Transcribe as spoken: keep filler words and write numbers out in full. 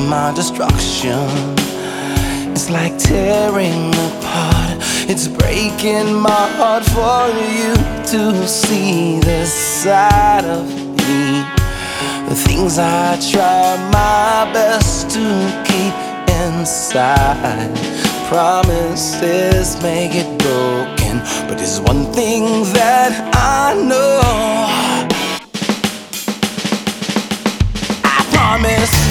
my destruction. It's like tearing apart. It's breaking my heart for you to see this side of me. The things I try my best to keep inside. Promises may get broken, but there's one thing that I know.